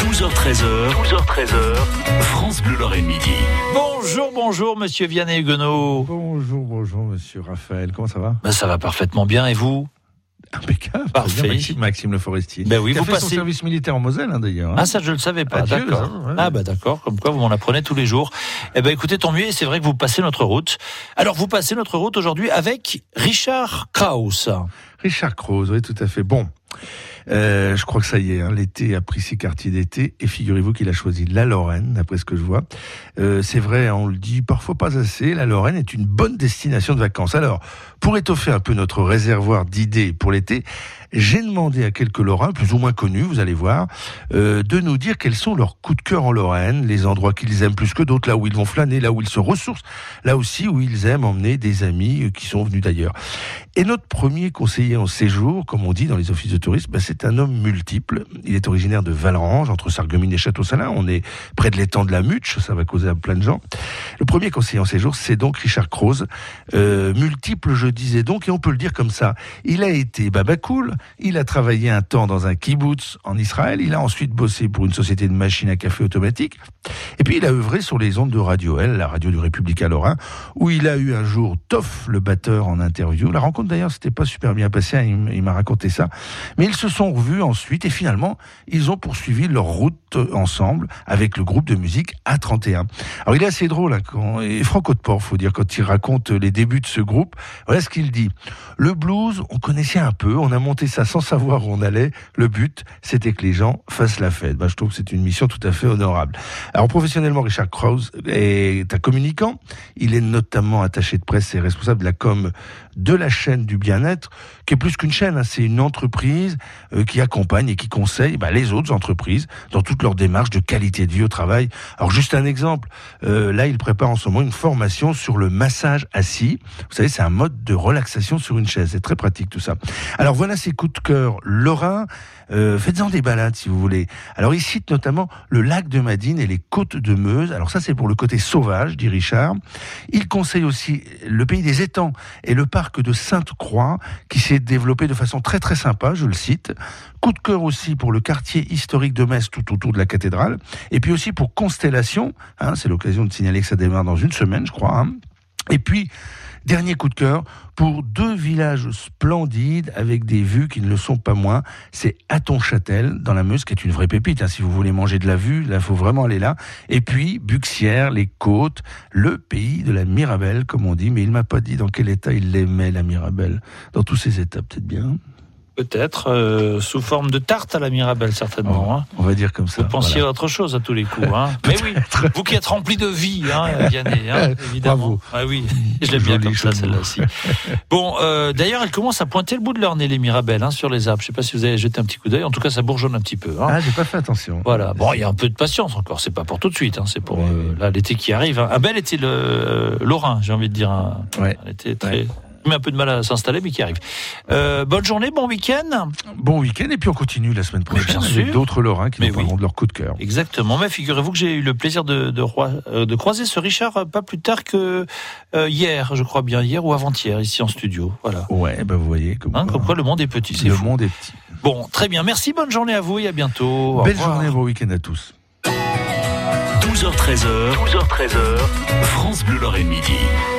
12h13h, France Bleu Lorraine midi. Bonjour, monsieur Vianney Huguenot. Bonjour, monsieur Raphaël. Comment ça va ? Ça va parfaitement bien, et vous ? Impeccable. Parfait. Maxime Le Forestier. Oui, qui a fait son service militaire en Moselle, d'ailleurs. Ah, ça, je ne le savais pas. Adieu, d'accord. ouais. D'accord. Comme quoi, vous m'en apprenez tous les jours. Écoutez, tant mieux. Et c'est vrai que vous passez notre route. Alors, vous passez notre route aujourd'hui avec Richard Krauss. Richard Krauss, oui, tout à fait. Bon. Je crois que ça y est, l'été a pris ses quartiers d'été et figurez-vous qu'il a choisi la Lorraine, d'après ce que je vois. C'est vrai, on le dit parfois pas assez, la Lorraine est une bonne destination de vacances. Alors, pour étoffer un peu notre réservoir d'idées pour l'été, j'ai demandé à quelques Lorrains, plus ou moins connus, vous allez voir, de nous dire quels sont leurs coups de cœur en Lorraine, les endroits qu'ils aiment plus que d'autres, là où ils vont flâner, là où ils se ressourcent, là aussi où ils aiment emmener des amis qui sont venus d'ailleurs. Et notre premier conseiller en séjour, comme on dit dans les offices de tourisme, c'est un homme multiple. Il est originaire de Valrange, entre Sarreguemines et Château-Salins. On est près de l'étang de la Muche, ça va causer à plein de gens. Le premier conseiller en séjour, c'est donc Richard Krauss. Multiple, je disais donc, et on peut le dire comme ça. Il a été babacool, il a travaillé un temps dans un kibbutz en Israël, il a ensuite bossé pour une société de machines à café automatique, et puis il a œuvré sur les ondes de Radio L, la radio du Républicain Lorrain, où il a eu un jour Toff, le batteur, en interview. La rencontre d'ailleurs, c'était pas super bien passé, il m'a raconté ça. Mais ils se sont revus ensuite, et finalement, ils ont poursuivi leur route ensemble avec le groupe de musique A31. Alors il est assez drôle, et franco de port, faut dire, quand il raconte les débuts de ce groupe. Voilà ce qu'il dit. Le blues, on connaissait un peu, on a monté ça sans savoir où on allait. Le but, c'était que les gens fassent la fête. Je trouve que c'est une mission tout à fait honorable. Alors professionnellement, Richard Krauss est un communicant. Il est notamment attaché de presse et responsable de la com de la chaîne du bien-être, qui est plus qu'une chaîne, c'est une entreprise qui accompagne et qui conseille les autres entreprises dans toute leur démarche de qualité de vie au travail. Alors juste un exemple, là il prépare en ce moment une formation sur le massage assis. Vous savez, c'est un mode de relaxation sur une chaise, c'est très pratique tout ça. Alors voilà ses coups de cœur lorrains. Faites-en des balades si vous voulez. Alors il cite notamment le lac de Madine et les côtes de Meuse. Alors ça c'est pour le côté sauvage, dit Richard. Il conseille aussi le pays des étangs et le parc de Sainte-Croix qui s'est développé de façon très très sympa, je le cite. Coup de cœur aussi pour le quartier historique de Metz tout autour de la cathédrale. Et puis aussi pour Constellation, c'est l'occasion de signaler que ça démarre dans une semaine je crois. Et puis dernier coup de cœur pour 2 villages splendides avec des vues qui ne le sont pas moins. C'est Hattonchâtel dans la Meuse qui est une vraie pépite. Si vous voulez manger de la vue, là il faut vraiment aller là. Et puis Buxières, les côtes, le pays de la Mirabelle comme on dit. Mais il m'a pas dit dans quel état il l'aimait la Mirabelle. Dans tous ses états peut-être bien. Peut-être sous forme de tarte à la Mirabelle, certainement. On va dire comme ça. Vous pensiez à autre chose à tous les coups. Mais oui, vous qui êtes rempli de vie, Vianney, évidemment. Bravo. Ah oui, je l'aime bien comme ça, celle-là-ci. Bon, d'ailleurs, elle commence à pointer le bout de leur nez, les Mirabelles, sur les arbres. Je ne sais pas si vous avez jeté un petit coup d'œil. En tout cas, ça bourgeonne un petit peu. J'ai pas fait attention. Voilà. Bon, il y a un peu de patience encore. C'est pas pour tout de suite. C'est pour là, l'été qui arrive. Un bel été lorrain, j'ai envie de dire. Un été très... met un peu de mal à s'installer, mais qui arrive. Bonne journée, bon week-end. Bon week-end, et puis on continue la semaine prochaine avec d'autres Lorrains qui nous parleront de leur coup de cœur. Exactement, mais figurez-vous que j'ai eu le plaisir de croiser ce Richard pas plus tard que hier, je crois bien, hier ou avant-hier, ici en studio. Voilà. Ouais, vous voyez. Comme quoi le monde est petit, c'est le fou. monde est petit. Bon, très bien, merci, bonne journée à vous et à bientôt. Belle journée, bon week-end à tous. 12h13h, France Bleu Lorraine midi.